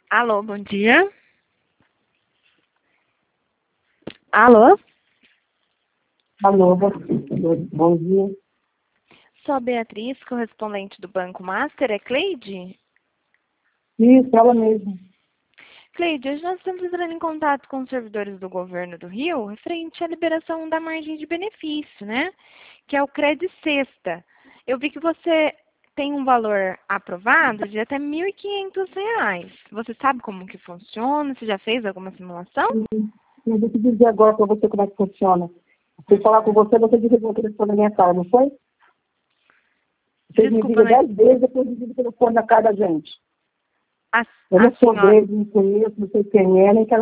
Alô, bom dia. Alô? Alô, bom dia. Sou a Beatriz, correspondente do Banco Master. É Cleide? Isso, ela mesma. Cleide, hoje nós estamos entrando em contato com os servidores do governo do Rio referente à liberação da margem de benefício, né? Que é o Cred Sexta. Eu vi que você tem um valor aprovado de até R$ 1.500. Você sabe como que funciona? Você já fez alguma simulação? Eu vou te dizer agora para você como é que funciona. Fui falar com você, você desligou o telefone na minha cara, não foi? Vocês me Desculpa, ligam né? 10 vezes, depois desliga o telefone na cara da gente. A, Eu a não sou senhora... dele, não conheço, não sei quem é, nem quero